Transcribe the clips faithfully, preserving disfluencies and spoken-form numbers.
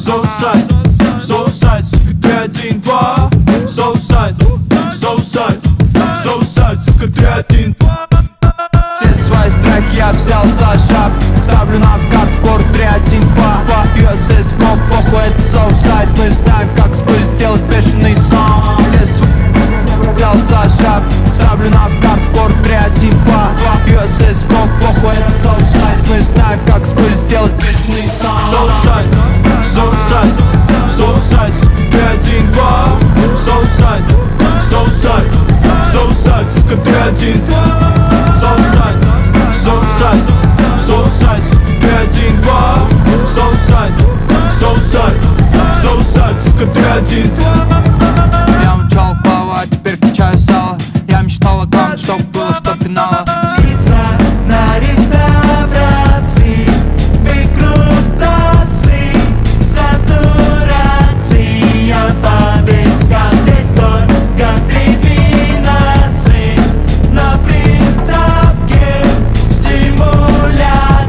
Соусайд, соусайд, сука, ты один, два. Соусайд, соусайд, соусайд, сука, ты один, два. Все свои страхи я взял за шаг. Ставлю на карту три, один, два. ю эс эс, но похуй, это соусайд. Мы знаем, как с пыль сделать бешеный сон. Все свои взял за шаг. Ставлю на карту три, один, два. ю эс эс, но похуй, это соусайд. Мы знаем, как с пыль сделать бешеный сон. Соусайд, соусайд, соусайд, сука, ты один, два. Соусайд, соусайд, соусайд, сука, ты один, два. Соусайд, соусайд, соусайд, сука, ты один, два. Соусайд, соусайд, соусайд, сука, ты один, два. Я мчал плавать, теперь качаю сало. Я мечтал о том, чтоб было, что пинало. Пицца на реставрации, выкрутасы, сатурация по вискам. Здесь только три двенадцать на приставке, стимуляторы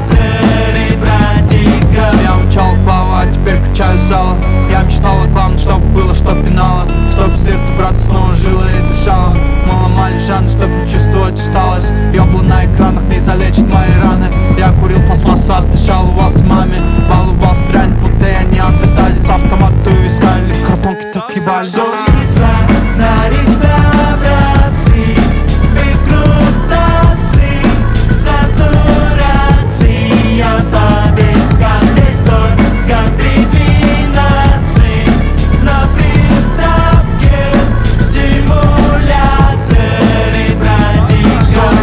братиков. Я мчал плавать, теперь качаю сало. Я мечтал о том, чтоб было, что пинало. Чтоб сердце брата снова жило и дышало. Мы ломали жанр, чтобы чувствовать усталость. Ёбла на экранах не залечит мои раны. Я курил пластмассу, отдышал у вас маме. Балубал дрянь, будто я не неандерталец. Автоматы искали, картонки так ебали. Пицца на реставрации, выкрутасы, сатурация по вискам. Здесь только три двенадцать на приставке, стимуляторы братиков.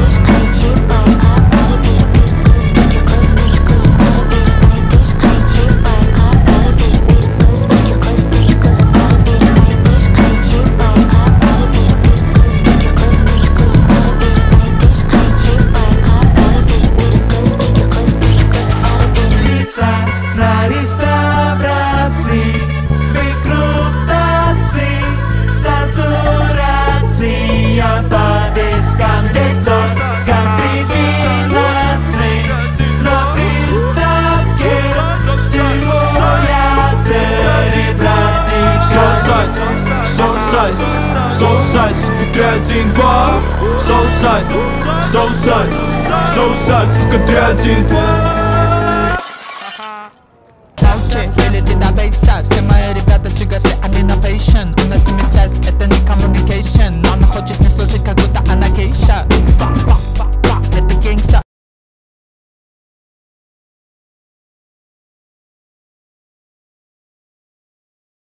Пицца на реставрации, выкрутасы, сатурация по вискам. Здесь только три двенадцать на приставке, стимуляторы братиков. Соусайд, соусайд, соусайд, сука, ты один, два. Соусайд, соусайд, соусайд, сука, ты один, два. Или на бейса. Все мои ребята сига, все они на пейшен. У нас с ними связь, это не communication. Но она хочет мне служить, как будто она гейша. Это гейнгста.